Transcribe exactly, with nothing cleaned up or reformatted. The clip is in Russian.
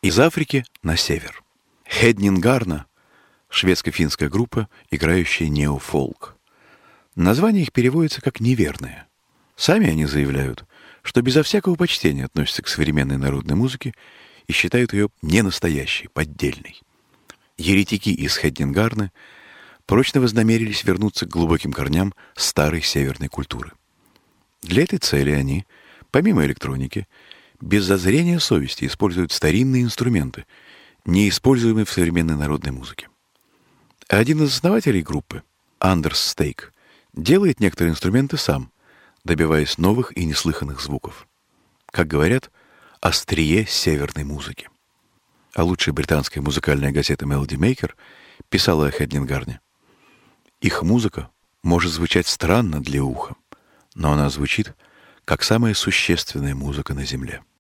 Из Африки на север. Хеднингарна — шведско-финская группа, играющая неофолк. Название их переводится как «неверное». Сами они заявляют, что безо всякого почтения относятся к современной народной музыке и считают ее ненастоящей, поддельной. Еретики из Хеднингарны прочно вознамерились вернуться к глубоким корням старой северной культуры. Для этой цели они, помимо электроники, без зазрения совести используют старинные инструменты, не используемые в современной народной музыке. Один из основателей группы, Андерс Стейк, делает некоторые инструменты сам, добиваясь новых и неслыханных звуков. Как говорят, острие северной музыки. А лучшая британская музыкальная газета Melody Maker писала о Хеднингарне: их музыка может звучать странно для уха, но она звучит как самая существенная музыка на Земле.